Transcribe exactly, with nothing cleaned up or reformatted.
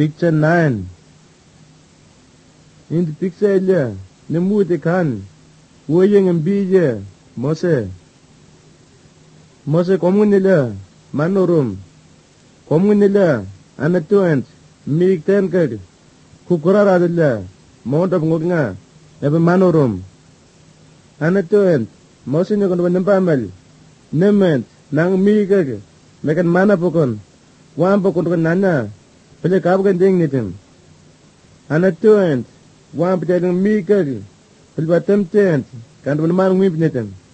Picture nine. In the picture ile ne mute kan woyeng mbije Mose. Mose komunile manorum. Komunile anatuent mig tenkeg kukurara dile mount of ngognga ebe manorum. Anatuent Mose ne kono nempamel nement nang migeg mekan mana pokon wampo kono nana pele kabgen ding nitim. Anatuent wampo jadeng migeg pele batem tent kan man ngwip nitim.